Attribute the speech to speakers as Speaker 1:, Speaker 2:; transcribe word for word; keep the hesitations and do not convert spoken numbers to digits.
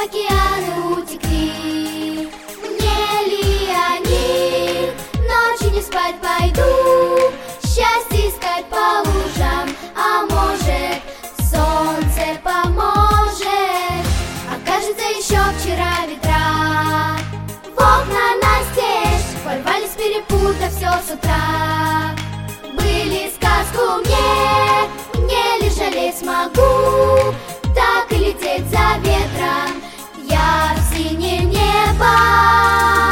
Speaker 1: океаны утекли. Мне ли они ночью не спать пойду, счастье искать по лужам, а может, солнце поможет. Окажется, еще вчера ветра в окна настежь ворвались, перепутав все с утра. Были сказку мне, мне лишь жалеть смогу, так и лететь за ветром я в синее небо.